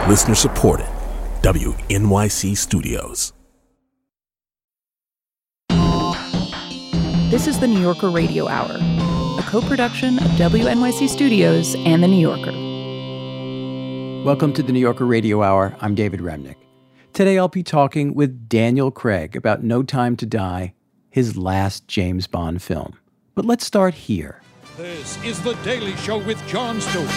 Listener supported. WNYC Studios. This is the New Yorker Radio Hour, a co-production of WNYC Studios and The New Yorker. Welcome to the New Yorker Radio Hour. I'm David Remnick. Today I'll be talking with Daniel Craig about No Time to Die, his last James Bond film. But let's start here. This is The Daily Show with Jon Stewart.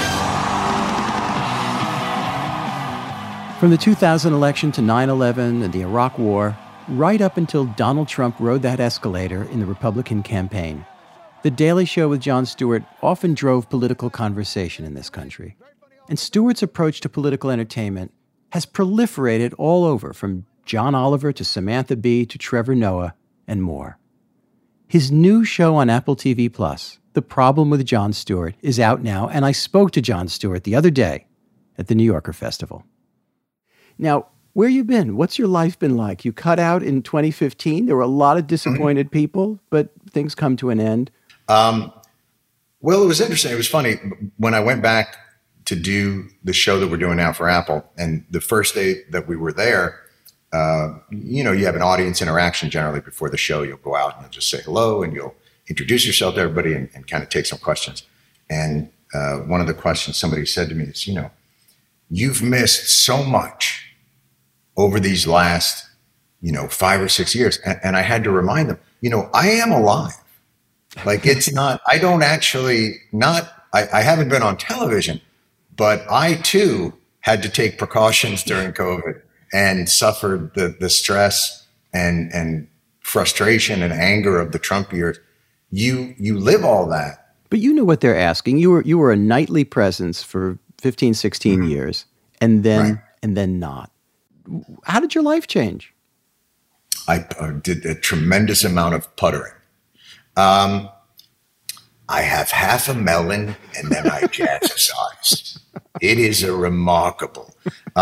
From the 2000 election to 9/11 and the Iraq War, right up until Donald Trump rode that escalator in the Republican campaign, The Daily Show with Jon Stewart often drove political conversation in this country. And Stewart's approach to political entertainment has proliferated all over, from John Oliver to Samantha Bee to Trevor Noah and more. His new show on Apple TV+, The Problem with Jon Stewart, is out now, and I spoke to Jon Stewart the other day at the New Yorker Festival. Now, where you been? What's your life been like? You cut out in 2015. There were a lot of disappointed people, but things come to an end. Well, it was interesting. It was funny. When I went back to do the show that we're doing now for Apple, and the first day that we were there, you have an audience interaction generally before the show. You'll go out and you'll just say hello and you'll introduce yourself to everybody and kind of take some questions. And one of the questions somebody said to me is, you've missed so much over these last, 5 or 6 years. And I had to remind them, I am alive. Like, it's not, I don't actually I haven't been on television, but I too had to take precautions during COVID and suffered the stress and frustration and anger of the Trump years. You live all that. But you knew what they're asking. You were a nightly presence for 15, 16 years, and then not. How did your life change? I did a tremendous amount of puttering. I have half a melon and then I jazzercise. It is a remarkable.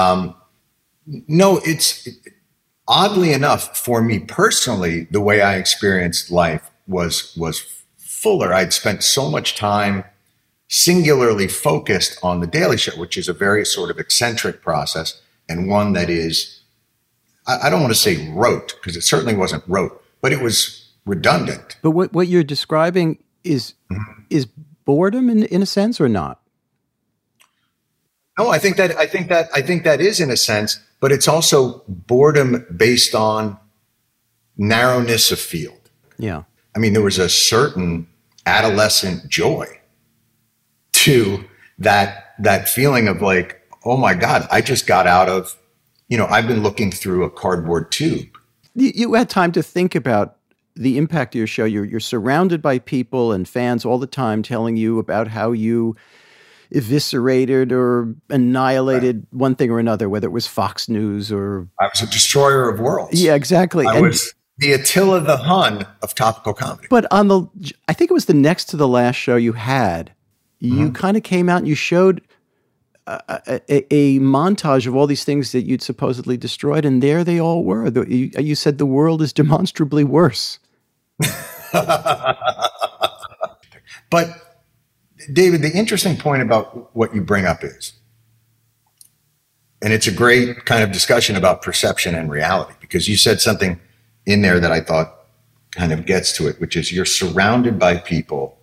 No, it's oddly enough for me personally, the way I experienced life was fuller. I'd spent so much time singularly focused on The Daily Show, which is a very sort of eccentric process, and one that is, I don't want to say rote, because it certainly wasn't rote, but it was redundant. But what you're describing is boredom in a sense, or not? No, I think that is in a sense, but it's also boredom based on narrowness of field. Yeah. I mean, there was a certain adolescent joy to that feeling of like, oh my God, I just got out of, I've been looking through a cardboard tube. You had time to think about the impact of your show. You're surrounded by people and fans all the time telling you about how you eviscerated or annihilated one thing or another, whether it was Fox News or... I was a destroyer of worlds. Yeah, exactly. I was the Attila the Hun of topical comedy. But I think it was the next to the last show you had, you kind of came out and you showed a montage of all these things that you'd supposedly destroyed, and there they all were. You said the world is demonstrably worse. But, David, the interesting point about what you bring up is, and it's a great kind of discussion about perception and reality, because you said something in there that I thought kind of gets to it, which is you're surrounded by people,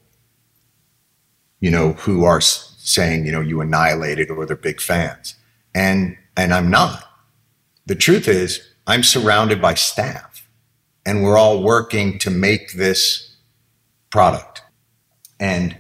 who are saying, you annihilated, or they're big fans. And I'm not. The truth is, I'm surrounded by staff, and we're all working to make this product. And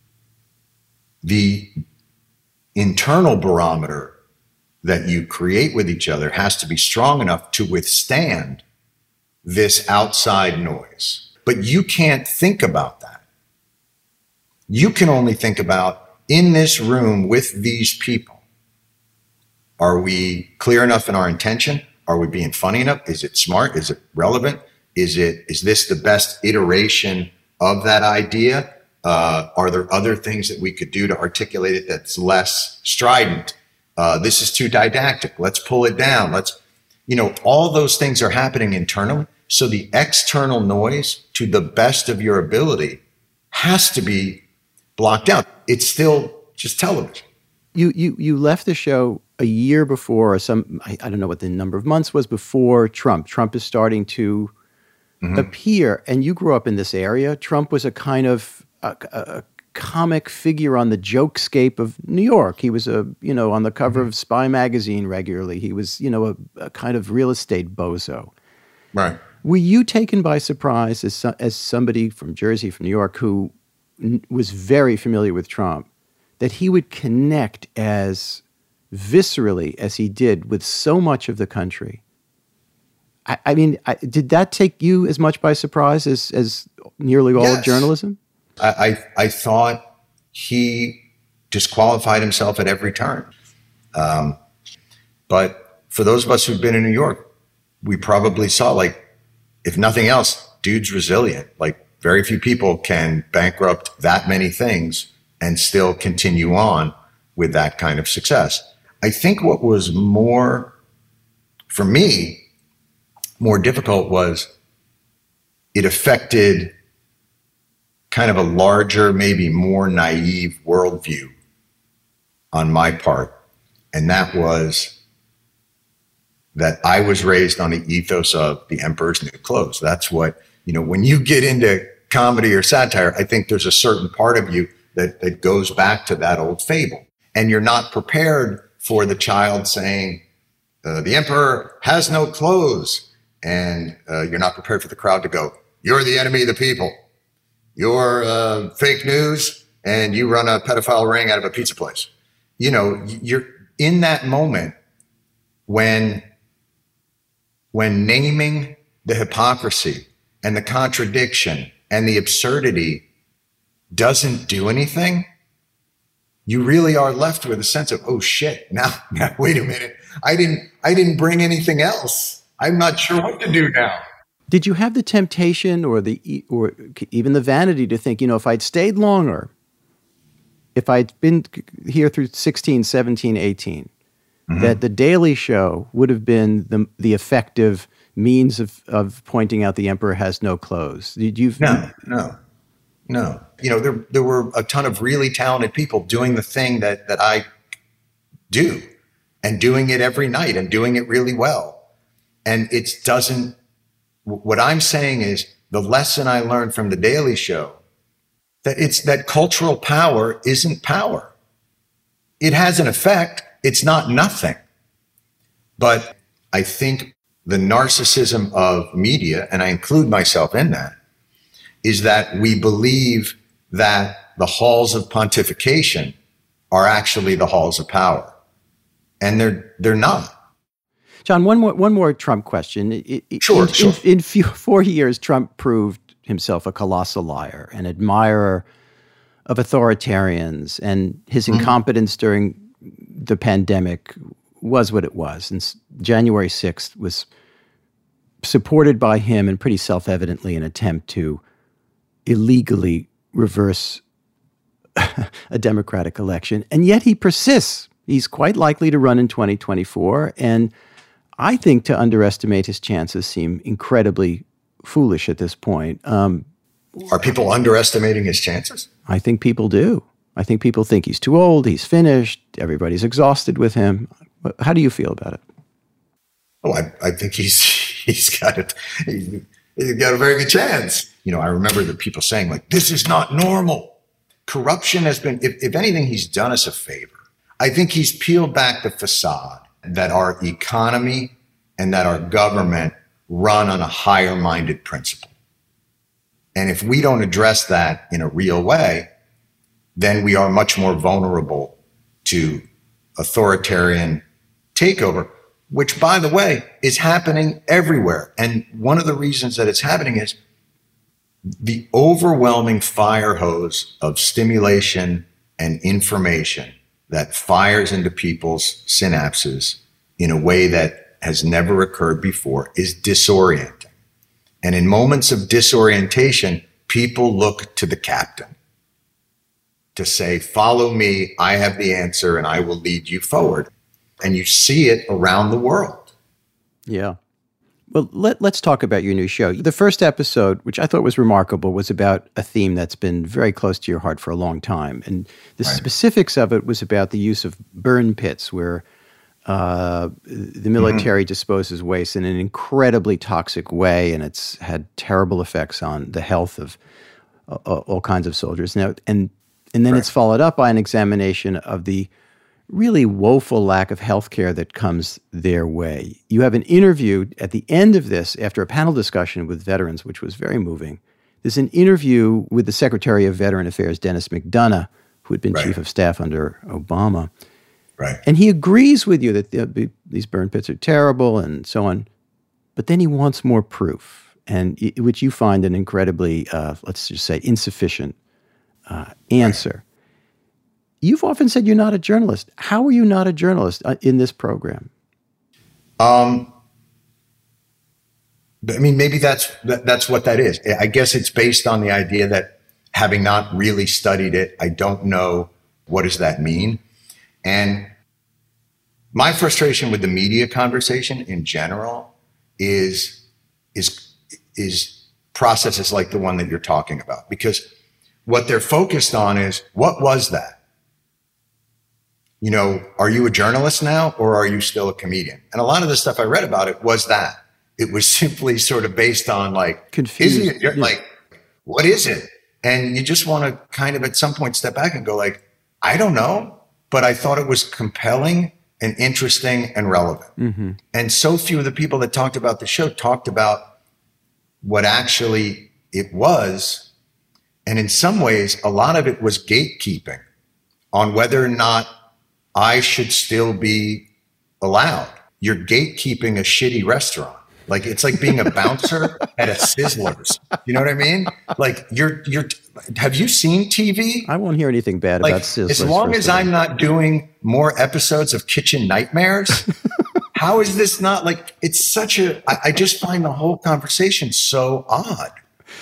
the internal barometer that you create with each other has to be strong enough to withstand this outside noise. But you can't think about that. You can only think about, in this room with these people, are we clear enough in our intention? Are we being funny enough? Is it smart? Is it relevant? Is this the best iteration of that idea? Are there other things that we could do to articulate it that's less strident? This is too didactic. Let's pull it down. All those things are happening internally. So the external noise, to the best of your ability, has to be blocked out. It's still just television. You left the show a year before, or I don't know what the number of months was before Trump. Trump is starting to appear, and you grew up in this area. Trump was a kind of a comic figure on the jokescape of New York. He was on the cover of Spy magazine regularly. He was, a kind of real estate bozo. Right. Were you taken by surprise as somebody from Jersey, from New York, who was very familiar with Trump, that he would connect as viscerally as he did with so much of the country? I mean, did that take you as much by surprise as nearly all of journalism? I thought he disqualified himself at every turn. But for those of us who've been in New York, we probably saw, like, if nothing else, dude's resilient. Like, very few people can bankrupt that many things and still continue on with that kind of success. I think what was more, for me, more difficult was it affected kind of a larger, maybe more naive worldview on my part. And that was that I was raised on the ethos of the emperor's new clothes. That's what, when you get into comedy or satire, I think there's a certain part of you that goes back to that old fable. And you're not prepared for the child saying, the emperor has no clothes. And you're not prepared for the crowd to go, you're the enemy of the people. You're fake news, and you run a pedophile ring out of a pizza place. You're in that moment when naming the hypocrisy and the contradiction and the absurdity doesn't do anything, you really are left with a sense of, oh shit, now wait a minute. I didn't bring anything else. I'm not sure what to do now. Did you have the temptation or even the vanity to think, if I'd stayed longer, if I'd been here through 16, 17, 18, that The Daily Show would have been the effective means of pointing out the emperor has no clothes? Did you? No. There were a ton of really talented people doing the thing that I do, and doing it every night and doing it really well. And what I'm saying is the lesson I learned from The Daily Show, that cultural power isn't power. It has an effect. It's not nothing. But I think the narcissism of media, and I include myself in that, is that we believe that the halls of pontification are actually the halls of power. And they're not. John, one more Trump question. Sure. In 4 years, Trump proved himself a colossal liar, an admirer of authoritarians, and his incompetence during the pandemic was what it was. And January 6th was supported by him, and pretty self-evidently an attempt to illegally reverse a democratic election. And yet he persists. He's quite likely to run in 2024, and I think to underestimate his chances seem incredibly foolish at this point. Are people underestimating his chances? I think people do. I think people think he's too old, he's finished, everybody's exhausted with him. How do you feel about it? Oh, I think he's got a very good chance. I remember the people saying, like, this is not normal. Corruption has been, if anything, he's done us a favor. I think he's peeled back the facade that our economy and that our government run on a higher-minded principle. And if we don't address that in a real way, then we are much more vulnerable to authoritarian takeover, which, by the way, is happening everywhere. And one of the reasons that it's happening is the overwhelming fire hose of stimulation and information that fires into people's synapses in a way that has never occurred before is disorienting. And in moments of disorientation, people look to the captain to say, follow me, I have the answer, and I will lead you forward. And you see it around the world. Yeah. Well, let's talk about your new show. The first episode, which I thought was remarkable, was about a theme that's been very close to your heart for a long time. And the specifics of it was about the use of burn pits, where The military disposes waste in an incredibly toxic way, and it's had terrible effects on the health of all kinds of soldiers. Now, and then it's followed up by an examination of the really woeful lack of health care that comes their way. You have an interview at the end of this, after a panel discussion with veterans, which was very moving. There's an interview with the Secretary of Veteran Affairs, Dennis McDonough, who had been chief of staff under Obama. Right. And he agrees with you that these burn pits are terrible and so on. But then he wants more proof, which you find an incredibly, let's just say, insufficient answer. Right. You've often said you're not a journalist. How are you not a journalist in this program? I mean, maybe that's what that is. I guess it's based on the idea that, having not really studied it, I don't know what does that mean. And my frustration with the media conversation in general is processes like the one that you're talking about, because what they're focused on is, what was that? You know, are you a journalist now, or are you still a comedian? And a lot of the stuff I read about it was that. It was simply sort of based on like, confused. Like, what is it? And you just want to kind of at some point step back and go like, I don't know, but I thought it was compelling and interesting and relevant. Mm-hmm. And so few of the people that talked about the show talked about what actually it was. And in some ways, a lot of it was gatekeeping on whether or not I should still be allowed. You're gatekeeping a shitty restaurant. Like, it's like being a bouncer at a Sizzlers. You know what I mean? Like, have you seen TV? I won't hear anything bad about Sizzlers. As long as I'm not doing more episodes of Kitchen Nightmares, how is this not like, it's such I just find the whole conversation so odd.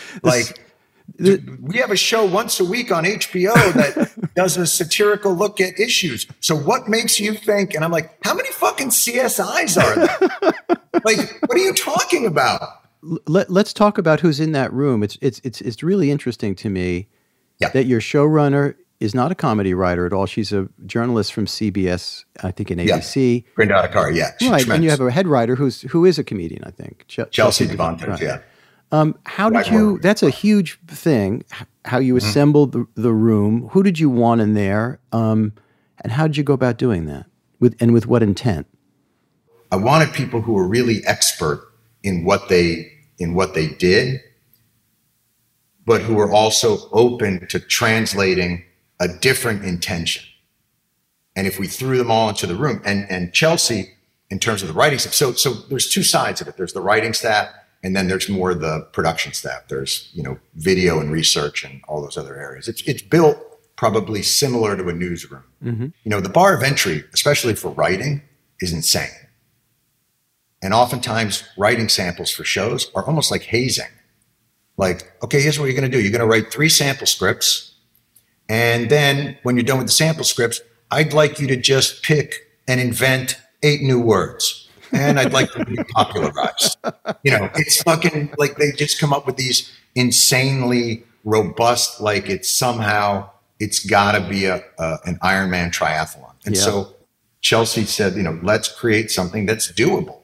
We have a show once a week on HBO that does a satirical look at issues. So what makes you think? And I'm like, how many fucking CSIs are there? Like, what are you talking about? Let's talk about who's in that room. It's really interesting to me that your showrunner is not a comedy writer at all. She's a journalist from CBS, I think, in ABC. Brenda Akar, yeah. Right, tremendous. And you have a head writer who is a comedian, I think. Chelsea Devantez, right. Yeah. How did you? That's a huge thing. How you assembled the room? Who did you want in there? And how did you go about doing that? With what intent? I wanted people who were really expert in what they did, but who were also open to translating a different intention. And if we threw them all into the room, and Chelsea, in terms of the writing staff, so there's two sides of it. There's the writing staff. And then there's more the production staff. There's, video and research and all those other areas. It's built probably similar to a newsroom. Mm-hmm. The bar of entry, especially for writing, is insane. And oftentimes writing samples for shows are almost like hazing. Like, okay, here's what you're going to do. You're going to write 3 sample scripts. And then when you're done with the sample scripts, I'd like you to just pick and invent 8 new words. And I'd like them to be popularized. It's fucking like they just come up with these insanely robust, like it's got to be an Ironman triathlon. And so Chelsea said, let's create something that's doable.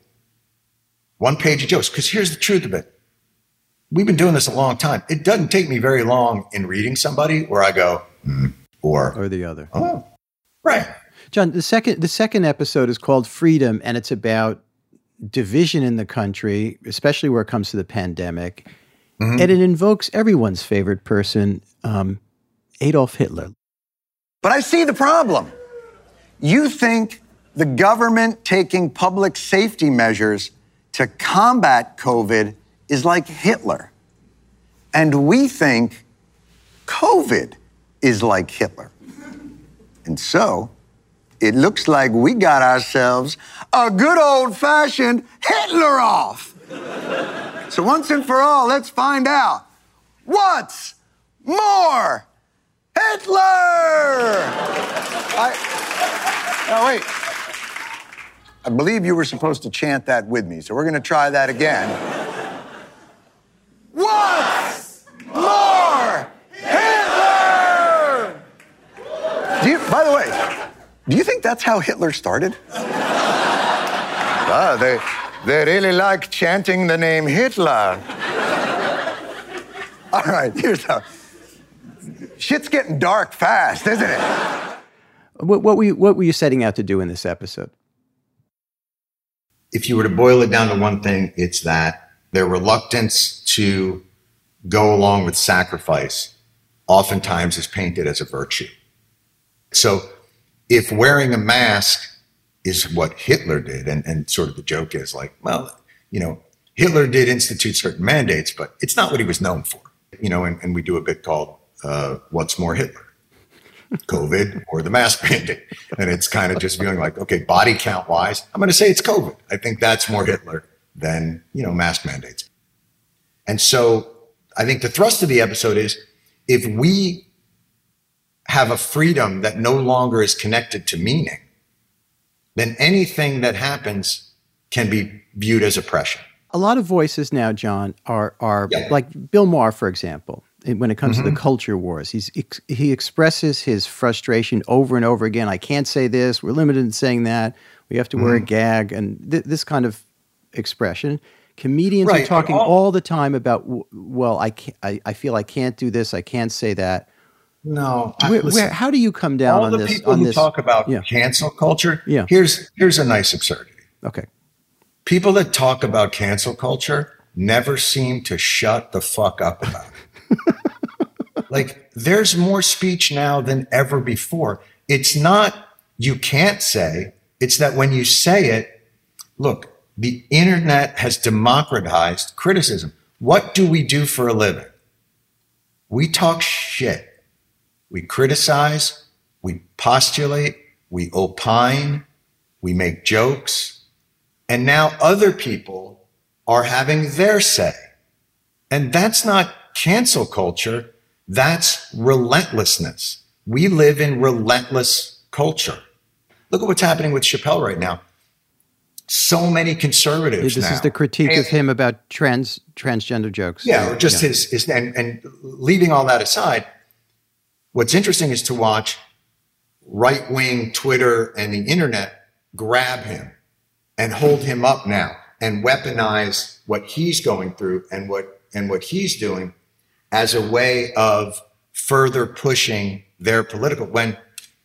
1 page of jokes. Because here's the truth of it. We've been doing this a long time. It doesn't take me very long in reading somebody where I go, or the other. Oh, right. John, the second episode is called Freedom, and it's about division in the country, especially where it comes to the pandemic. Mm-hmm. And it invokes everyone's favorite person, Adolf Hitler. But I see the problem. You think the government taking public safety measures to combat COVID is like Hitler. And we think COVID is like Hitler. And so it looks like we got ourselves a good old-fashioned Hitler off. So once and for all, let's find out what's more Hitler. Now wait. I believe you were supposed to chant that with me, so we're going to try that again. What's more Hitler? By the way, do you think that's how Hitler started? They really like chanting the name Hitler. All right, shit's getting dark fast, isn't it? What were you setting out to do in this episode? If you were to boil it down to one thing, it's that their reluctance to go along with sacrifice oftentimes is painted as a virtue. So if wearing a mask is what Hitler did, and sort of the joke is like, well, Hitler did institute certain mandates, but it's not what he was known for. And we do a bit called What's More Hitler? COVID or the mask mandate. And it's kind of just feeling like, okay, body count wise, I'm going to say it's COVID. I think that's more Hitler than, mask mandates. And so I think the thrust of the episode is if we have a freedom that no longer is connected to meaning, then anything that happens can be viewed as oppression. A lot of voices now, John, are like Bill Maher, for example. When it comes to the culture wars, he expresses his frustration over and over again. I can't say this. We're limited in saying that. We have to wear a gag, and this kind of expression. Comedians are talking all the time about, well, I feel I can't do this. I can't say that. No. How do you come down on this? All the people who talk about cancel culture, here's a nice absurdity. Okay. People that talk about cancel culture never seem to shut the fuck up about it. Like, there's more speech now than ever before. It's not you can't say, it's that when you say it, look, the internet has democratized criticism. What do we do for a living? We talk shit. We criticize, we postulate, we opine, we make jokes, and now other people are having their say. And that's not cancel culture, that's relentlessness. We live in relentless culture. Look at what's happening with Chappelle right now. So many conservatives This now. is the critique of him about transgender jokes. Yeah, or just his and leaving all that aside, what's interesting is to watch right-wing Twitter and the internet grab him and hold him up now and weaponize what he's going through and what he's doing as a way of further pushing their political, when,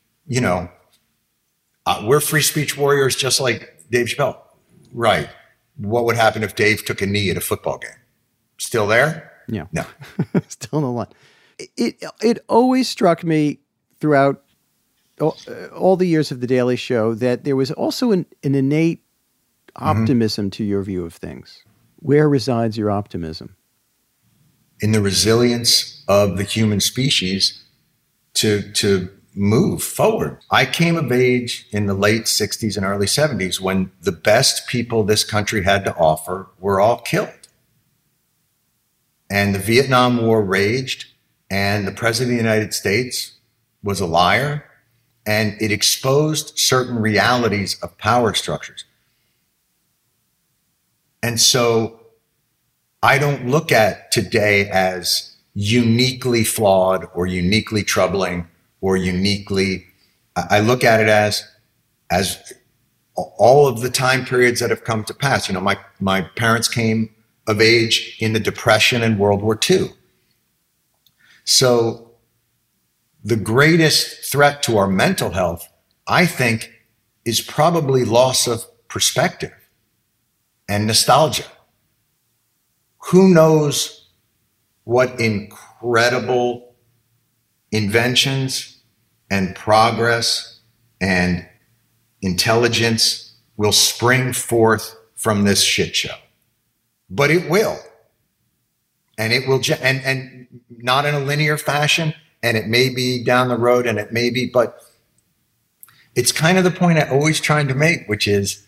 we're free speech warriors just like Dave Chappelle. Right. What would happen if Dave took a knee at a football game? Still there? Yeah. No. Still in the line. It always struck me throughout all the years of The Daily Show that there was also an innate optimism to your view of things. Where resides your optimism? In the resilience of the human species to move forward. I came of age in the late 60s and early 70s when the best people this country had to offer were all killed. And the Vietnam War raged, and the President of the United States was a liar, and it exposed certain realities of power structures. And so I don't look at today as uniquely flawed or uniquely troubling or uniquely, I look at it as all of the time periods that have come to pass. My parents came of age in the Depression and World War II. So the greatest threat to our mental health, I think, is probably loss of perspective and nostalgia. Who knows what incredible inventions and progress and intelligence will spring forth from this shit show. But it will. And it will, and not in a linear fashion, and it may be down the road, and it may be, but it's kind of the point I always trying to make, which is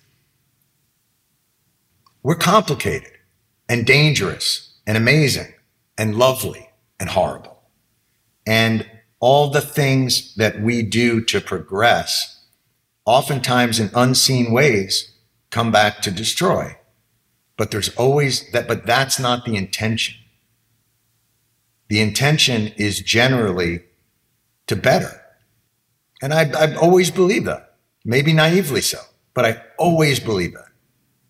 we're complicated and dangerous and amazing and lovely and horrible. And all the things that we do to progress, oftentimes in unseen ways, come back to destroy. But there's always that, but that's not the intention. The intention is generally to better. And I've always believed that, maybe naively so, but I always believe that.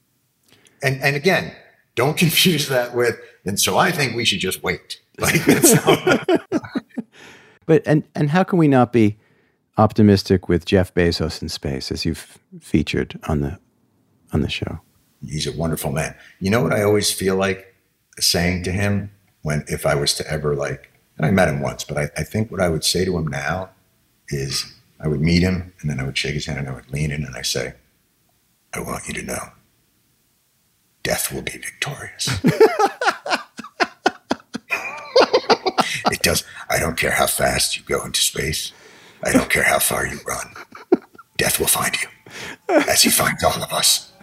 And again, don't confuse that with, and so I think we should just wait. Like, that's not. But and how can we not be optimistic with Jeff Bezos in space, as you've featured on the show? He's a wonderful man. You know what I always feel like saying to him if I was to ever and I met him once, but I think what I would say to him now is I would meet him and then I would shake his hand and I would lean in and I say, I want you to know, death will be victorious. It does. I don't care how fast you go into space. I don't care how far you run. Death will find you, as he finds all of us.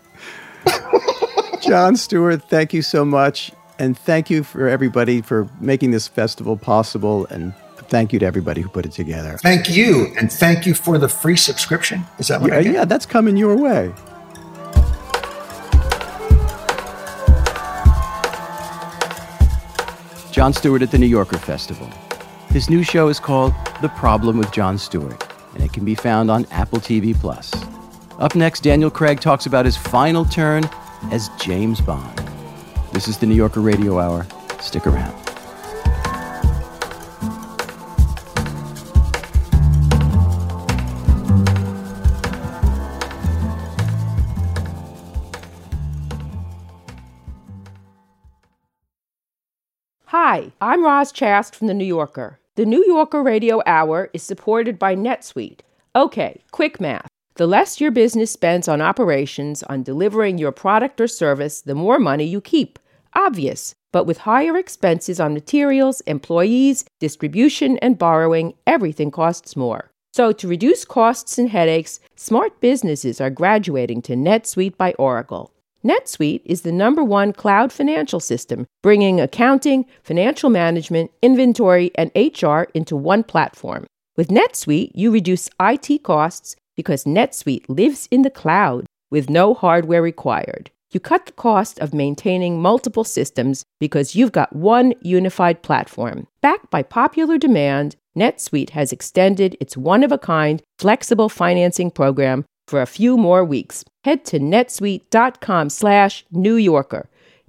Jon Stewart, thank you so much. And thank you for everybody for making this festival possible. And thank you to everybody who put it together. Thank you. And thank you for the free subscription. Is that what I get? Yeah, that's coming your way. Jon Stewart at the New Yorker Festival. His new show is called The Problem with Jon Stewart, and it can be found on Apple TV+. Up next, Daniel Craig talks about his final turn as James Bond. This is the New Yorker Radio Hour. Stick around. Hi, I'm Roz Chast from The New Yorker. The New Yorker Radio Hour is supported by NetSuite. Okay, quick math. The less your business spends on operations, on delivering your product or service, the more money you keep. Obvious. But with higher expenses on materials, employees, distribution, and borrowing, everything costs more. So to reduce costs and headaches, smart businesses are graduating to NetSuite by Oracle. NetSuite is the #1 cloud financial system, bringing accounting, financial management, inventory, and HR into one platform. With NetSuite, you reduce IT costs because NetSuite lives in the cloud with no hardware required. You cut the cost of maintaining multiple systems because you've got one unified platform. Backed by popular demand, NetSuite has extended its one-of-a-kind flexible financing program for a few more weeks. Head to netsuite.com/New Yorker.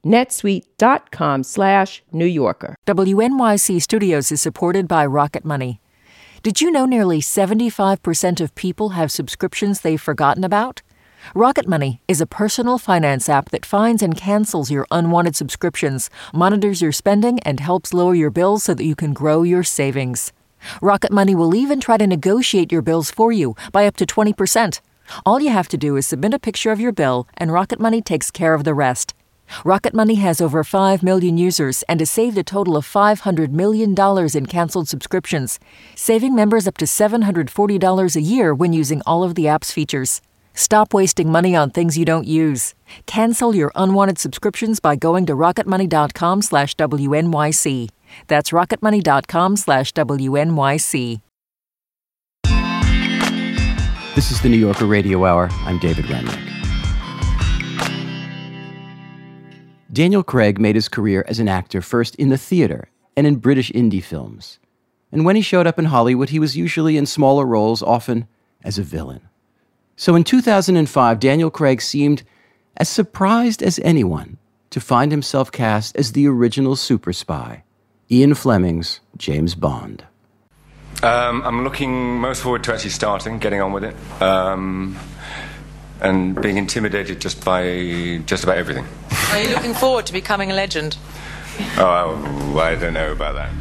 netsuite.com/New Yorker. WNYC Studios is supported by Rocket Money. Did you know nearly 75% of people have subscriptions they've forgotten about? Rocket Money is a personal finance app that finds and cancels your unwanted subscriptions, monitors your spending, and helps lower your bills so that you can grow your savings. Rocket Money will even try to negotiate your bills for you by up to 20%. All you have to do is submit a picture of your bill, and Rocket Money takes care of the rest. Rocket Money has over 5 million users and has saved a total of $500 million in canceled subscriptions, saving members up to $740 a year when using all of the app's features. Stop wasting money on things you don't use. Cancel your unwanted subscriptions by going to rocketmoney.com/WNYC. That's rocketmoney.com/WNYC. This is the New Yorker Radio Hour. I'm David Remnick. Daniel Craig made his career as an actor first in the theater and in British indie films. And when he showed up in Hollywood, he was usually in smaller roles, often as a villain. So in 2005, Daniel Craig seemed as surprised as anyone to find himself cast as the original super spy, Ian Fleming's James Bond. I'm looking most forward to actually starting, getting on with it, and being intimidated just by just about everything. Are you looking forward to becoming a legend? Oh, I don't know about that.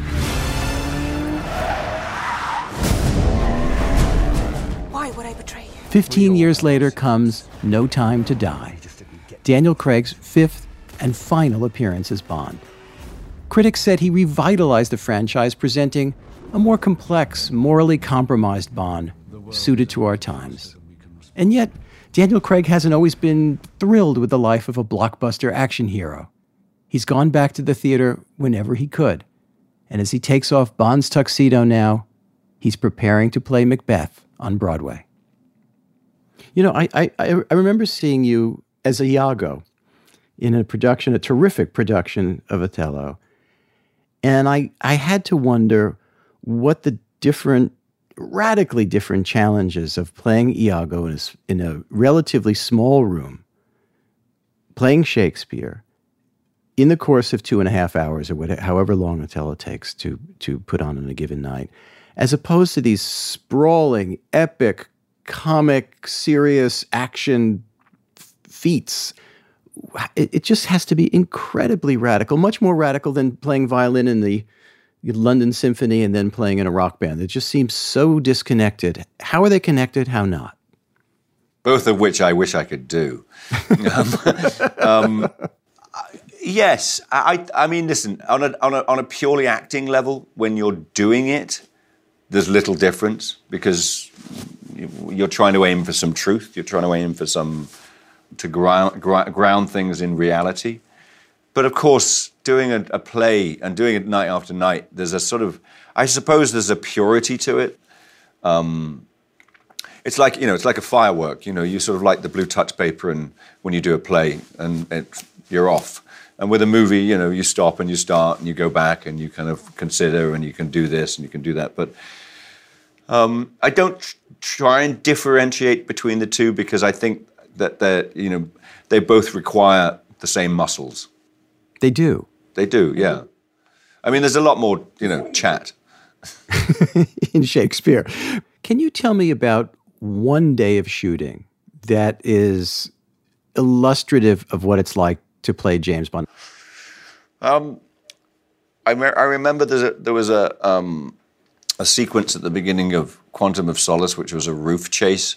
Why would I betray you? 15 years later comes No Time to Die, Daniel Craig's fifth and final appearance as Bond. Critics said he revitalized the franchise, presenting a more complex, morally compromised Bond, suited to our times. And yet, Daniel Craig hasn't always been thrilled with the life of a blockbuster action hero. He's gone back to the theater whenever he could. And as he takes off Bond's tuxedo now, he's preparing to play Macbeth on Broadway. You know, I remember seeing you as Iago in a terrific production of Othello. And I had to wonder what the radically different challenges of playing Iago in a relatively small room playing Shakespeare in the course of 2.5 hours or whatever, however long a teletakes to put on a given night, as opposed to these sprawling, epic, comic, serious action feats. It just has to be incredibly radical, much more radical than playing violin in the London Symphony and then playing in a rock band. It just seems so disconnected. How are they connected? How not? Both of which I wish I could do. Yes, I mean, listen, on a purely acting level, when you're doing it, there's little difference because you're trying to aim for some truth. You're trying to aim for to ground things in reality. But of course, doing a play and doing it night after night, there's a sort of, I suppose there's a purity to it. It's like, it's like a firework. You sort of light the blue touch paper and when you do a play and you're off. And with a movie, you stop and you start and you go back and you kind of consider and you can do this and you can do that. But I don't try and differentiate between the two because I think that they both require the same muscles. They do. They do, yeah. I mean, there's a lot more, chat. in Shakespeare. Can you tell me about one day of shooting that is illustrative of what it's like to play James Bond? I remember there was a sequence at the beginning of Quantum of Solace, which was a roof chase.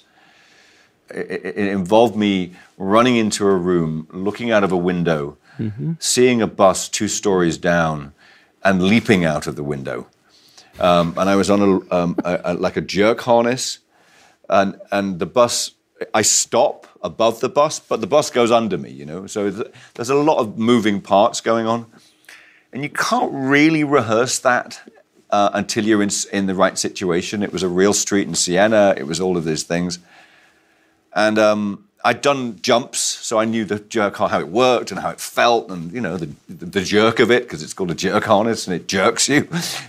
It involved me running into a room, looking out of a window, seeing a bus 2 stories down, and leaping out of the window. And I was on like a jerk harness, and the bus. I stop above the bus, but the bus goes under me. So there's a lot of moving parts going on, and you can't really rehearse that until you're in the right situation. It was a real street in Siena. It was all of these things. And I'd done jumps, so I knew the jerk how it worked and how it felt, and the jerk of it, because it's called a jerk harness and it jerks you.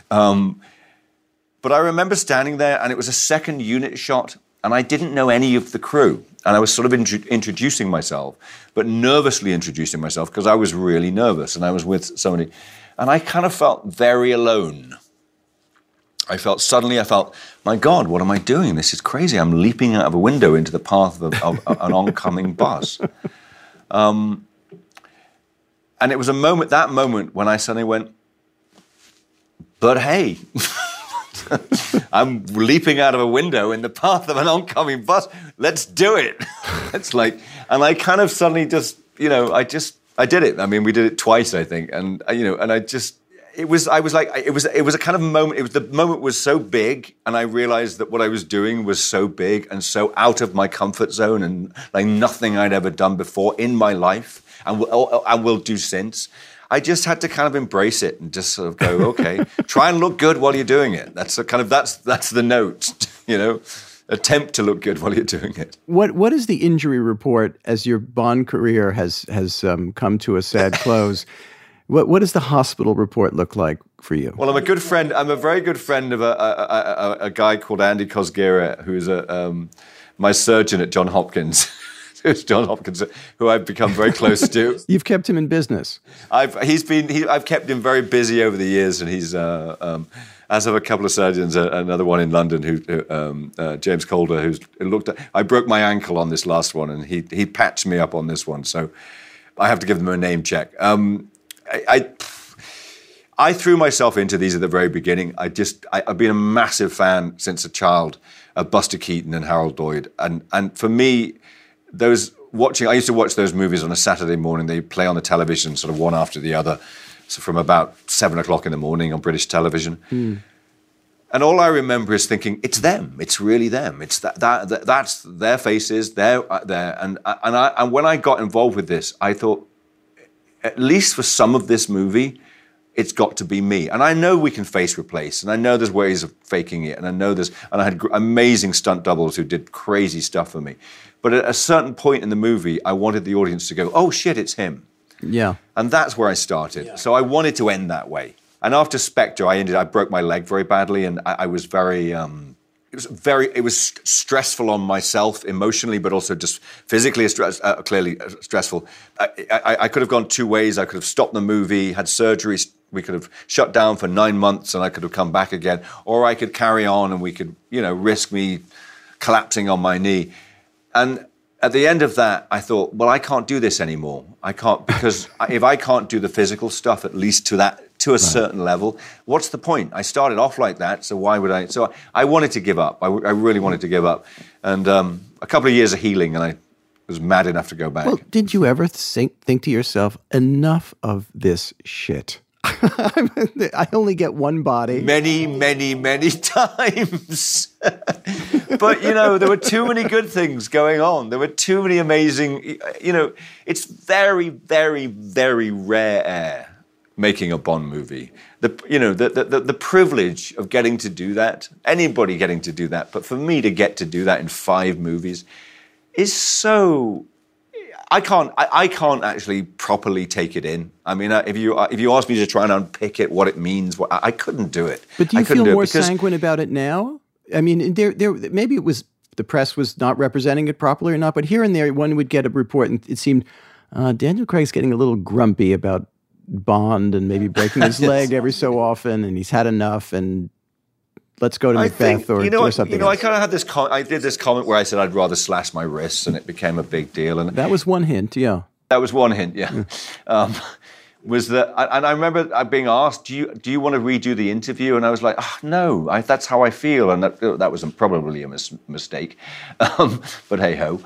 But I remember standing there, and it was a second unit shot, and I didn't know any of the crew, and I was sort of introducing myself, but nervously introducing myself because I was really nervous, and I was with somebody, and I kind of felt very alone. I felt, my God, what am I doing? This is crazy. I'm leaping out of a window into the path of an oncoming bus. And it was that moment when I suddenly went, but hey, I'm leaping out of a window in the path of an oncoming bus. Let's do it. And I kind of suddenly just, I did it. I mean, we did it twice, I think. And, and I just, it was a kind of moment. The moment was so big, and I realized that what I was doing was so big and so out of my comfort zone, and like nothing I'd ever done before in my life, and will do since. I just had to kind of embrace it and just sort of go, okay, try and look good while you're doing it. That's the note, Attempt to look good while you're doing it. What is the injury report as your Bond career has come to a sad close? What does the hospital report look like for you? Well, I'm a very good friend of a guy called Andy Kosgera, who's my surgeon at Johns Hopkins. It's Johns Hopkins, who I've become very close to. You've kept him in business. I've kept him very busy over the years, and he's as have a couple of surgeons. Another one in London, who James Calder, who's looked at. I broke my ankle on this last one, and he patched me up on this one, so I have to give them a name check. I threw myself into these at the very beginning. I've been a massive fan since a child of Buster Keaton and Harold Lloyd, and for me, I used to watch those movies on a Saturday morning. They play on the television, sort of one after the other, so from about 7 o'clock in the morning on British television. And all I remember is thinking, it's them. It's really them. It's that's their faces. They're there. And when I got involved with this, I thought, at least for some of this movie, it's got to be me. And I know we can face replace, and I know there's ways of faking it, and I had amazing stunt doubles who did crazy stuff for me. But at a certain point in the movie, I wanted the audience to go, oh shit, it's him. Yeah. And that's where I started. Yeah. So I wanted to end that way. And after Spectre, I broke my leg very badly, and I was very, it was stressful on myself emotionally, but also just physically clearly stressful. I could have gone two ways. I could have stopped the movie, had surgery. We could have shut down for 9 months and I could have come back again. Or I could carry on and we could, risk me collapsing on my knee. And at the end of that, I thought, well, I can't do this anymore. I can't, because if I can't do the physical stuff, at least to a certain level, what's the point? I started off like that, so why would I? So I wanted to give up. I really wanted to give up. And a couple of years of healing, and I was mad enough to go back. Well, did you ever think to yourself, enough of this shit? I only get one body. Many, many, many times. But, there were too many good things going on. There were too many amazing, it's very, very, very rare air making a Bond movie. The privilege of getting to do that, anybody getting to do that, but for me to get to do that in 5 movies is so... I can't actually properly take it in. I mean, if you ask me to try and unpick it, what it means, I couldn't do it. But do you feel more sanguine about it now? I mean, there maybe it was the press was not representing it properly or not, but here and there one would get a report, and it seemed Daniel Craig's getting a little grumpy about Bond and maybe breaking his leg every so often, and he's had enough, and let's go to Macbeth or something else. I kind of had this I did this comment where I said I'd rather slash my wrists, and it became a big deal. And that was one hint, yeah. That was one hint, yeah. Was that? And I remember being asked, "Do you want to redo the interview?" And I was like, "No, that's how I feel." And that was probably a mistake, but hey ho.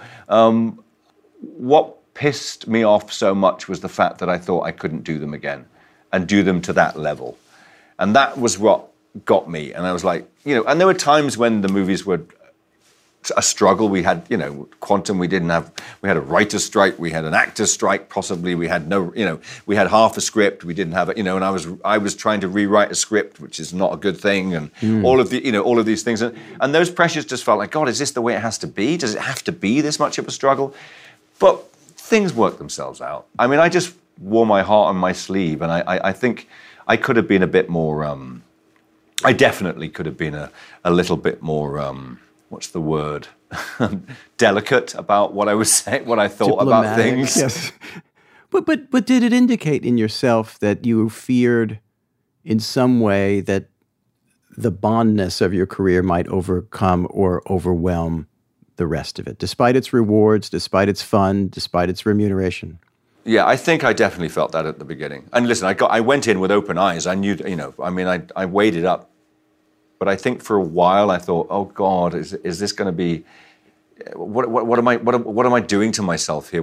What pissed me off so much was the fact that I thought I couldn't do them again, and do them to that level, and that was what got me. And I was like, and there were times when the movies were a struggle. We had, Quantum, we had a writer's strike, we had an actor's strike, possibly we had we had half a script, we didn't have it, and I was trying to rewrite a script, which is not a good thing, and all of these things. And those pressures just felt like, God, is this the way it has to be? Does it have to be this much of a struggle? But things work themselves out. I mean, I just wore my heart on my sleeve, and I think I could have been a bit more... I definitely could have been a little bit more, what's the word, delicate about what I was saying, what I thought about things. Yes. But did it indicate in yourself that you feared in some way that the Bondness of your career might overcome or overwhelm the rest of it, despite its rewards, despite its fun, despite its remuneration? Yeah, I think I definitely felt that at the beginning. And listen, I went in with open eyes. I knew, I weighed it up. But I think for a while I thought, oh God, is this going to be? What am I doing to myself here?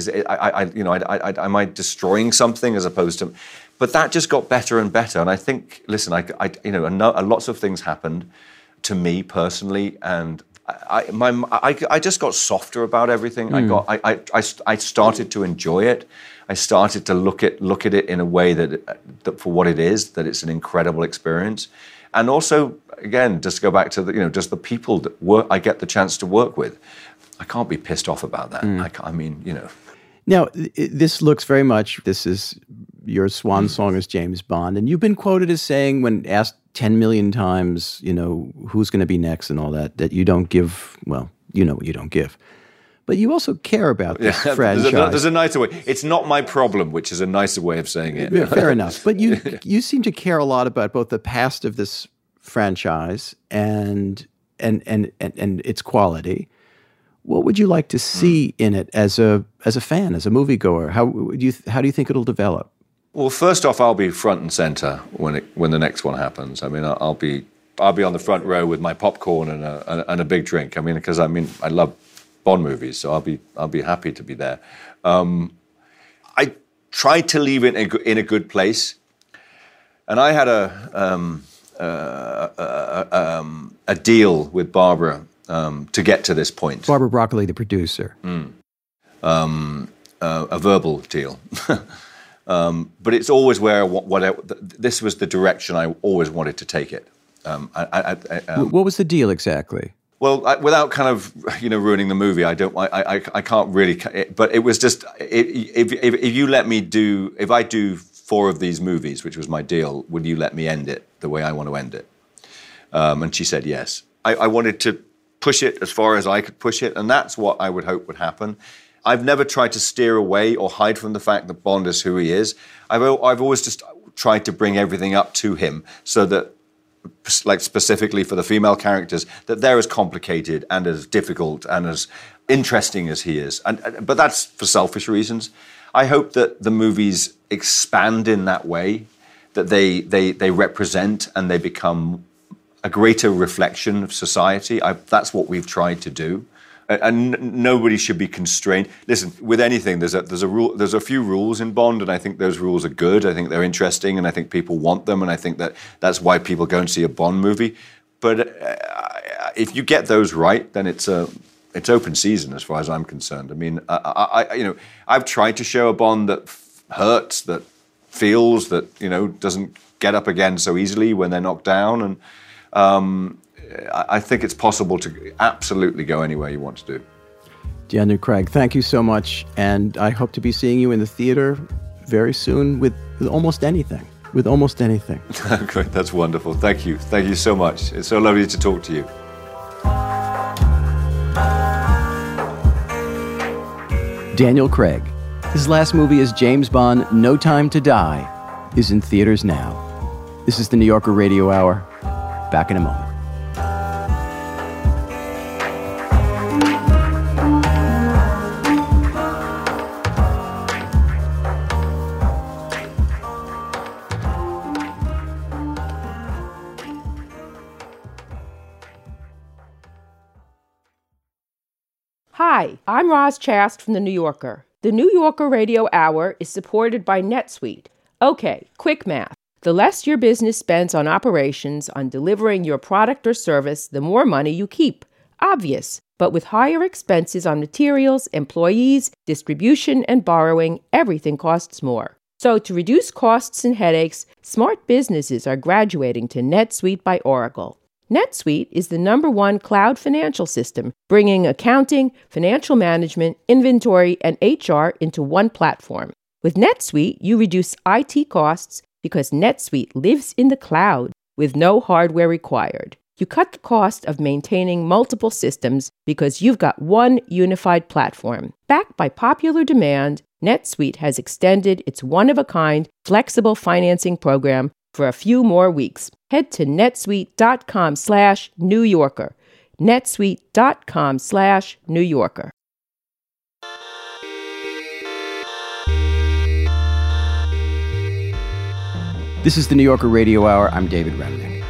Am I destroying something as opposed to? But that just got better and better. And I think, listen, lots of things happened to me personally, and I just got softer about everything. I started to enjoy it. I started to look at it in a way that for what it is, that it's an incredible experience. And also, again, just to go back to just the people that I get the chance to work with. I can't be pissed off about that. Now, this looks very much, this is your swan song as James Bond. And you've been quoted as saying, when asked 10 million times, who's going to be next and all that you don't give, well, what you don't give. But you also care about this franchise. There's a nicer way. It's not my problem, which is a nicer way of saying it. Yeah, fair enough. But you seem to care a lot about both the past of this franchise and its quality. What would you like to see in it as a fan, as a moviegoer? How do you think it'll develop? Well, first off, I'll be front and center when the next one happens. I mean, I'll be on the front row with my popcorn and a big drink. I mean, because I love Bond movies, so I'll be happy to be there. I tried to leave it in a good place, and I had a deal with Barbara to get to this point. Barbara Broccoli, the producer. A verbal deal, but it's always where this was the direction I always wanted to take it. What was the deal exactly? Well, without kind of ruining the movie, I can't really. But it was just if you let me if I do 4 of these movies, which was my deal, would you let me end it the way I want to end it? And she said yes. I wanted to push it as far as I could push it, and that's what I would hope would happen. I've never tried to steer away or hide from the fact that Bond is who he is. I've always just tried to bring everything up to him so that, like specifically for the female characters, that they're as complicated and as difficult and as interesting as he is. But that's for selfish reasons. I hope that the movies expand in that way, that they represent and they become a greater reflection of society. That's what we've tried to do. And nobody should be constrained. Listen, with anything, there's a few rules in Bond, and I think those rules are good. I think they're interesting, and I think people want them, and I think that's why people go and see a Bond movie. But if you get those right, then it's open season as far as I'm concerned. I mean, I've tried to show a Bond that hurts, that feels, that doesn't get up again so easily when they're knocked down, and I think it's possible to absolutely go anywhere you want to do. Daniel Craig, thank you so much, and I hope to be seeing you in the theater very soon with almost anything. With almost anything. Great, that's wonderful. Thank you. Thank you so much. It's so lovely to talk to you. Daniel Craig. His last movie as James Bond, No Time to Die, is in theaters now. This is the New Yorker Radio Hour. Back in a moment. Hi, I'm Roz Chast from The New Yorker. The New Yorker Radio Hour is supported by NetSuite. Okay, quick math. The less your business spends on operations, on delivering your product or service, the more money you keep. Obvious. But with higher expenses on materials, employees, distribution, and borrowing, everything costs more. So to reduce costs and headaches, smart businesses are graduating to NetSuite by Oracle. NetSuite is the #1 cloud financial system, bringing accounting, financial management, inventory, and HR into one platform. With NetSuite, you reduce IT costs because NetSuite lives in the cloud with no hardware required. You cut the cost of maintaining multiple systems because you've got one unified platform. Backed by popular demand, NetSuite has extended its one-of-a-kind flexible financing program for a few more weeks. Head to netsuite.com/New Yorker. netsuite.com/New Yorker. This is the New Yorker Radio Hour. I'm David Remnick.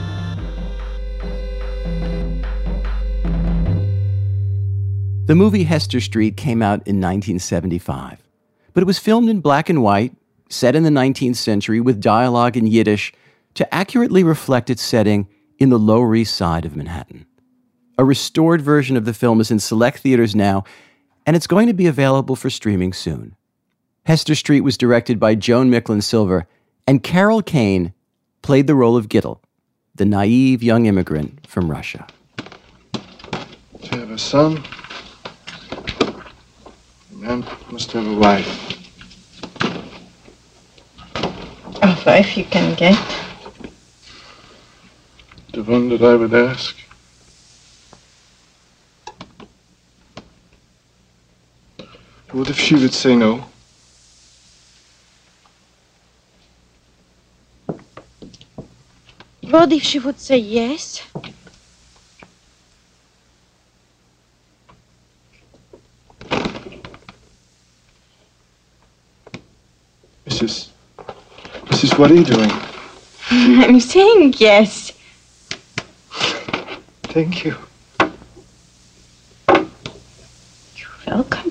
The movie Hester Street came out in 1975, but it was filmed in black and white, set in the 19th century with dialogue in Yiddish to accurately reflect its setting in the Lower East Side of Manhattan. A restored version of the film is in select theaters now, and it's going to be available for streaming soon. Hester Street was directed by Joan Micklin Silver, and Carol Kane played the role of Gittel, the naive young immigrant from Russia. To have a son, a man must have a wife. A wife you can get? The one that I would ask. What if she would say no? What if she would say yes? Mrs., what are you doing? I'm saying yes. Thank you. You're welcome.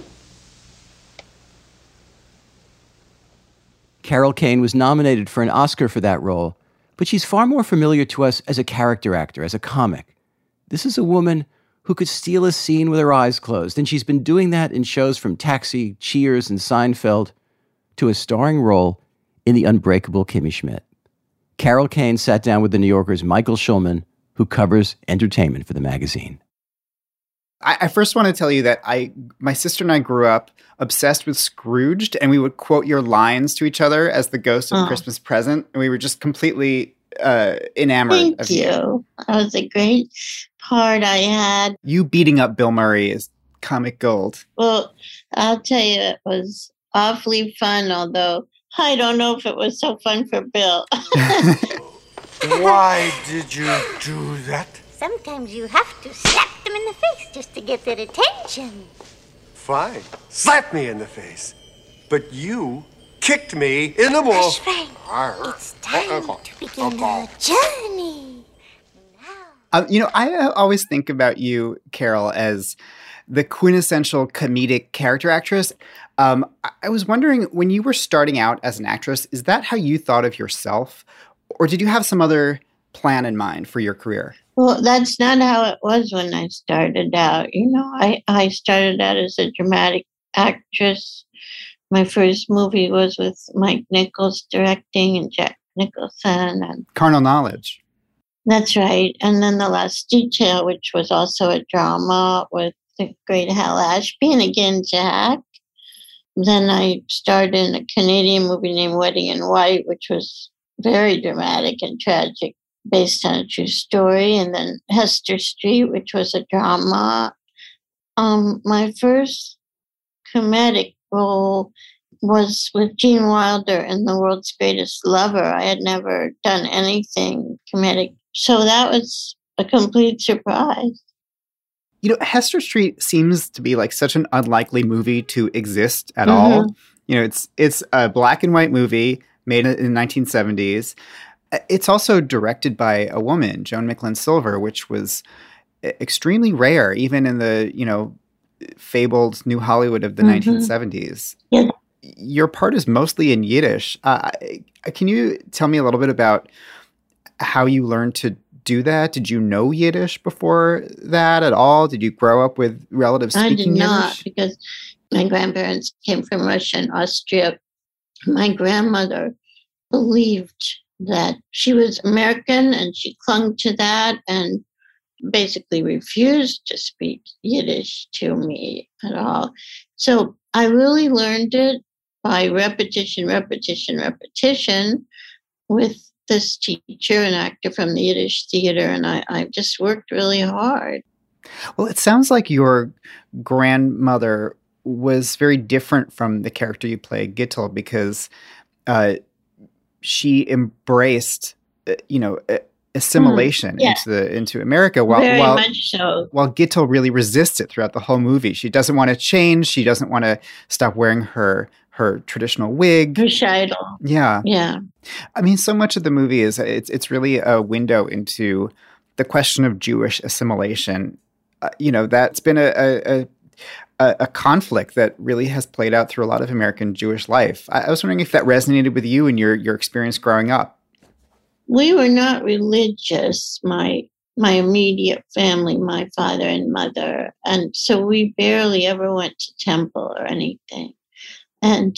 Carol Kane was nominated for an Oscar for that role, but she's far more familiar to us as a character actor, as a comic. This is a woman who could steal a scene with her eyes closed, and she's been doing that in shows from Taxi, Cheers, and Seinfeld to a starring role in The Unbreakable Kimmy Schmidt. Carol Kane sat down with The New Yorker's Michael Schulman, who covers entertainment for the magazine. I first want to tell you that my sister and I grew up obsessed with Scrooged, and we would quote your lines to each other as the ghost of Christmas Present, and we were just completely enamored of you. Thank you. That was a great part I had. You beating up Bill Murray is comic gold. Well, I'll tell you, it was awfully fun, although I don't know if it was so fun for Bill. Why did you do that? Sometimes you have to slap them in the face just to get their attention. Fine. Slap me in the face. But you kicked me in the balls. Hush, Frank. It's time to begin our journey. I always think about you, Carol, as the quintessential comedic character actress. I was wondering, when you were starting out as an actress, is that how you thought of yourself? Or did you have some other plan in mind for your career? Well, that's not how it was when I started out. I started out as a dramatic actress. My first movie was with Mike Nichols directing and Jack Nicholson. And Carnal Knowledge. That's right. And then The Last Detail, which was also a drama with the great Hal Ashby and again Jack. Then I starred in a Canadian movie named Wedding in White, which was very dramatic and tragic, based on a true story. And then Hester Street, which was a drama. My first comedic role was with Gene Wilder in The World's Greatest Lover. I had never done anything comedic. So that was a complete surprise. Hester Street seems to be like such an unlikely movie to exist at all. It's a black and white movie made in the 1970s. It's also directed by a woman, Joan Micklin Silver, which was extremely rare, even in the, fabled New Hollywood of the 1970s. Yeah. Your part is mostly in Yiddish. Can you tell me a little bit about how you learned to do that? Did you know Yiddish before that at all? Did you grow up with relatives speaking Yiddish? I did not, because my grandparents came from Russia and Austria. My grandmother believed that she was American and she clung to that and basically refused to speak Yiddish to me at all. So I really learned it by repetition with this teacher, an actor from the Yiddish theater, and I just worked really hard. Well, it sounds like your grandmother was very different from the character you play, Gittel, because she embraced, assimilation into America, while much so. While Gittel really resists it throughout the whole movie. She doesn't want to change. She doesn't want to stop wearing her traditional wig. Her shidel. Yeah. Yeah. I mean, so much of the movie is it's really a window into the question of Jewish assimilation. That's been a conflict that really has played out through a lot of American Jewish life. I was wondering if that resonated with you and your experience growing up. We were not religious, my immediate family, my father and mother. And so we barely ever went to temple or anything. And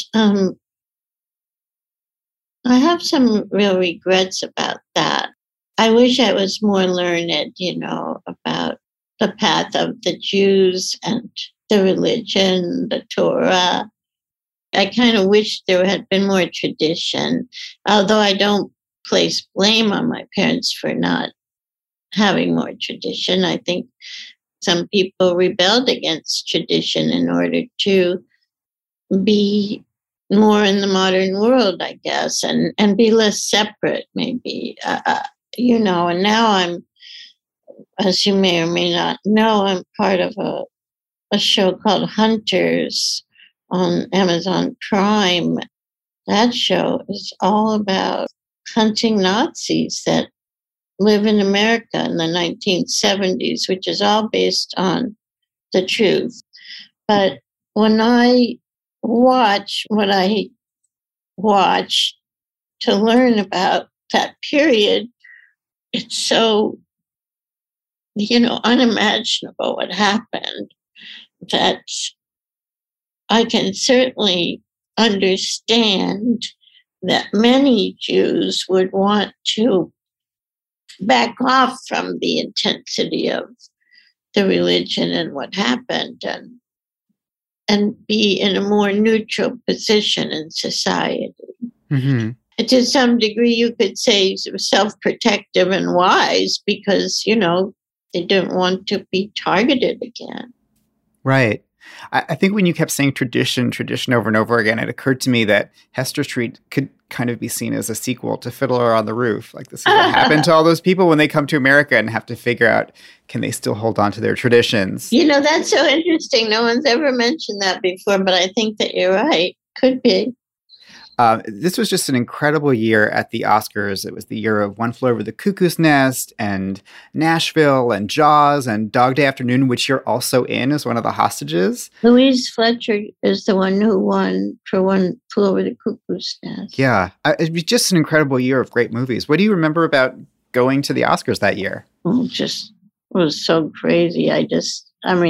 I have some real regrets about that. I wish I was more learned, about the path of the Jews and the religion, the Torah. I kind of wish there had been more tradition, although I don't place blame on my parents for not having more tradition. I think some people rebelled against tradition in order to be more in the modern world, I guess, and be less separate, maybe. And now I'm, as you may or may not know, I'm part of a show called Hunters on Amazon Prime. That show is all about hunting Nazis that live in America in the 1970s, which is all based on the truth. But when I watch what I watch to learn about that period, it's so, unimaginable what happened, that I can certainly understand that many Jews would want to back off from the intensity of the religion and what happened and be in a more neutral position in society. Mm-hmm. To some degree, you could say self-protective and wise because, They didn't want to be targeted again. Right. I think when you kept saying tradition over and over again, it occurred to me that Hester Street could kind of be seen as a sequel to Fiddler on the Roof. Like, this is what happened to all those people when they come to America and have to figure out, can they still hold on to their traditions? You know, that's so interesting. No one's ever mentioned that before, but I think that you're right. Could be. This was just an incredible year at the Oscars. It was the year of One Flew Over the Cuckoo's Nest and Nashville and Jaws and Dog Day Afternoon, which you're also in as one of the hostages. Louise Fletcher is the one who won for One Flew Over the Cuckoo's Nest. Yeah. It was just an incredible year of great movies. What do you remember about going to the Oscars that year? It was so crazy. It's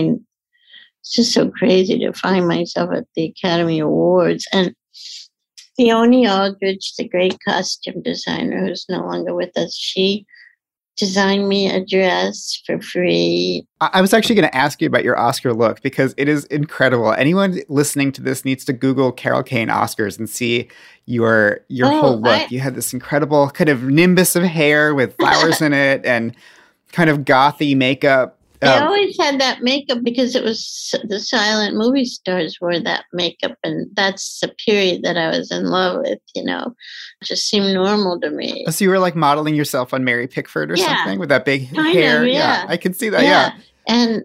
just so crazy to find myself at the Academy Awards. And Theone Aldridge, the great costume designer who's no longer with us, she designed me a dress for free. I was actually going to ask you about your Oscar look because it is incredible. Anyone listening to this needs to Google Carol Kane Oscars and see your whole look. You had this incredible kind of nimbus of hair with flowers in it and kind of gothy makeup. I always had that makeup because it was the silent movie stars wore that makeup, and that's the period that I was in love with, you know. It just seemed normal to me. So you were like modeling yourself on Mary Pickford or something with that big kind hair? Of, yeah. I can see that, yeah. And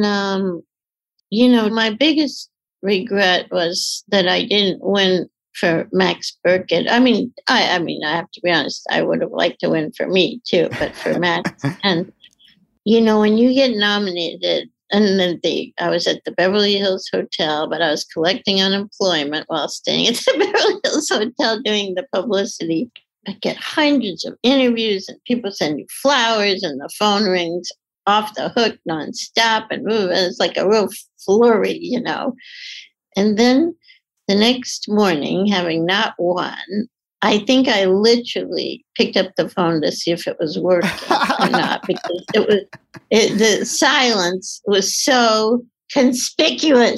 you know, my biggest regret was that I didn't win for Max Burkett. I mean, I have to be honest, I would have liked to win for me too, but for Max. And you know, when you get nominated, and then I was at the Beverly Hills Hotel, but I was collecting unemployment while staying at the Beverly Hills Hotel doing the publicity. I get hundreds of interviews and people send you flowers and the phone rings off the hook nonstop and it's like a real flurry, you know. And then the next morning, having not won, I think I literally picked up the phone to see if it was working or not, because the silence was so conspicuous.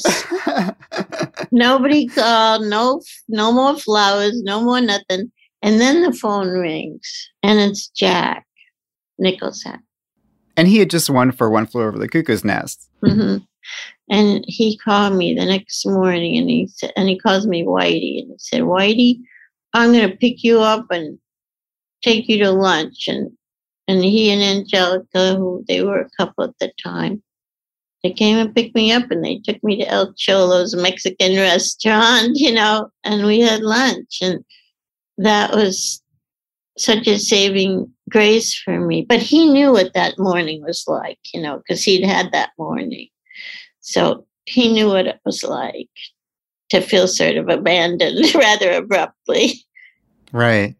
Nobody called, no more flowers, no more nothing. And then the phone rings, and it's Jack Nicholson. And he had just won for One Flew Over the Cuckoo's Nest. Mm-hmm. And he called me the next morning, and he calls me Whitey, and he said, "Whitey, I'm going to pick you up and take you to lunch." And he and Angelica, who they were a couple at the time, they came and picked me up and they took me to El Cholo's Mexican restaurant, you know, and we had lunch. And that was such a saving grace for me. But he knew what that morning was like, you know, because he'd had that morning. So he knew what it was like to feel sort of abandoned rather abruptly. Right.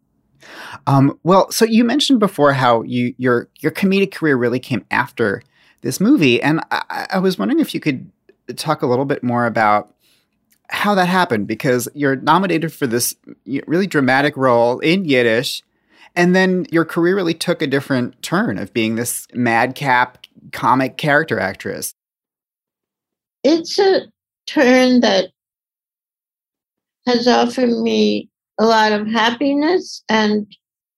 Well, so you mentioned before how your comedic career really came after this movie. And I was wondering if you could talk a little bit more about how that happened, because you're nominated for this really dramatic role in Yiddish. And then your career really took a different turn of being this madcap comic character actress. It's a turn that has offered me a lot of happiness and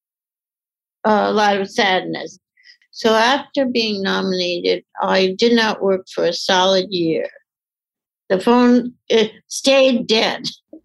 a lot of sadness. So after being nominated, I did not work for a solid year. The phone stayed dead.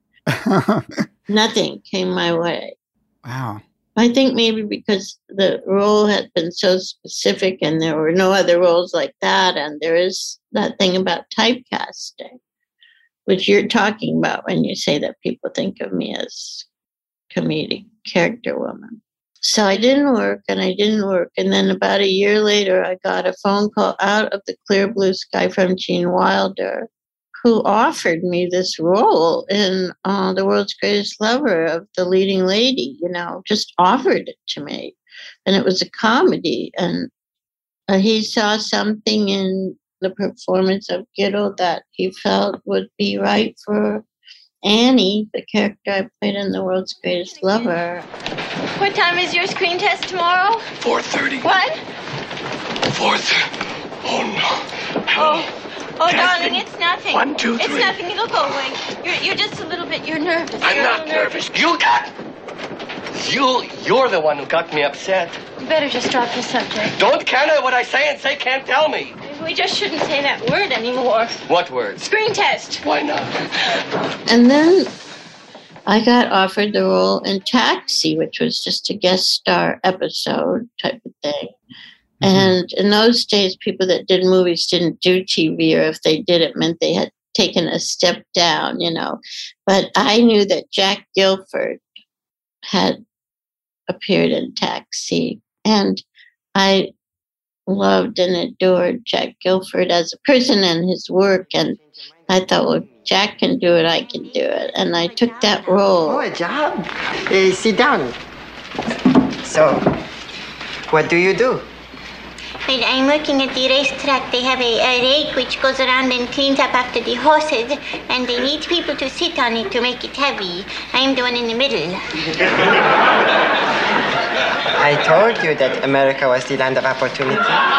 Nothing came my way. Wow. I think maybe because the role had been so specific and there were no other roles like that. And there is that thing about typecasting, which you're talking about when you say that people think of me as comedic character woman. So I didn't work. And then about a year later, I got a phone call out of the clear blue sky from Gene Wilder, who offered me this role in The World's Greatest Lover of the leading lady, you know, just offered it to me. And it was a comedy. And he saw something in the performance of Gittel that he felt would be right for Annie, the character I played in The World's Greatest Lover. What time is your screen test tomorrow? 4:30. What? 4:30. Oh, no. Oh, darling, it's nothing. 1, 2, 3. It's nothing. It'll go away. You're just a little bit, you're nervous. I'm not nervous. You got You're the one who got me upset. You better just drop the subject. Don't counter what I say and say can't tell me. We just shouldn't say that word anymore. What word? Screen test. Why not? And then I got offered the role in Taxi, which was just a guest star episode type of thing. And in those days, people that did movies didn't do TV, or if they did, it meant they had taken a step down, you know. But I knew that Jack Gilford had appeared in Taxi, and I loved and adored Jack Gilford as a person and his work. And I thought, well, Jack can do it, I can do it. And I took that role. Oh, a job. Sit down. So, what do you do? Well, I'm working at the racetrack. They have a rake which goes around and cleans up after the horses, and they need people to sit on it to make it heavy. I'm the one in the middle. I told you that America was the land of opportunity.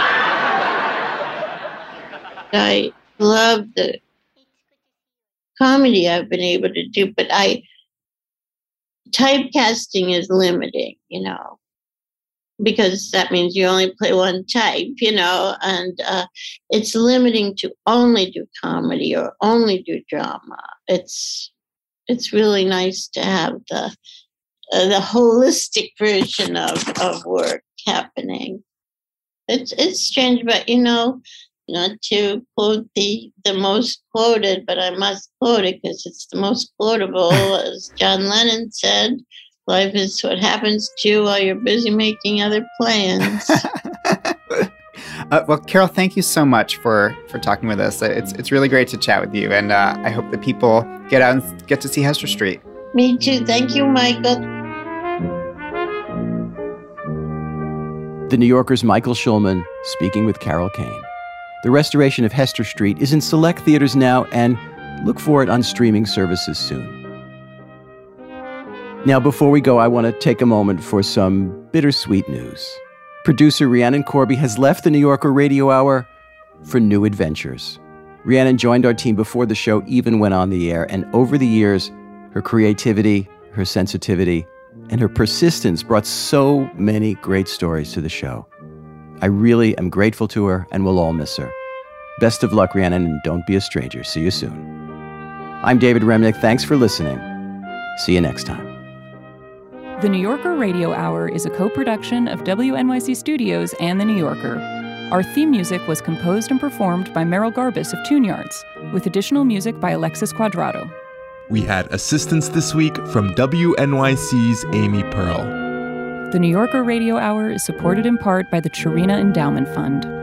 I love the comedy I've been able to do, but typecasting is limiting, you know, because that means you only play one type, you know, and it's limiting to only do comedy or only do drama. It's really nice to have the holistic version of work happening. It's strange, but you know, not to quote the most quoted, but I must quote it because it's the most quotable. As John Lennon said, life is what happens to you while you're busy making other plans. Well, Carol, thank you so much for talking with us. It's really great to chat with you, and I hope that people get out and get to see Hester Street. Me too. Thank you, Michael. The New Yorker's Michael Schulman speaking with Carol Kane. The restoration of Hester Street is in select theaters now, and look for it on streaming services soon. Now, before we go, I want to take a moment for some bittersweet news. Producer Rhiannon Corby has left the New Yorker Radio Hour for new adventures. Rhiannon joined our team before the show even went on the air, and over the years, her creativity, her sensitivity, and her persistence brought so many great stories to the show. I really am grateful to her, and we'll all miss her. Best of luck, Rhiannon, and don't be a stranger. See you soon. I'm David Remnick. Thanks for listening. See you next time. The New Yorker Radio Hour is a co-production of WNYC Studios and The New Yorker. Our theme music was composed and performed by Meryl Garbus of Tune Yards, with additional music by Alexis Quadrado. We had assistance this week from WNYC's Amy Pearl. The New Yorker Radio Hour is supported in part by the Chirina Endowment Fund.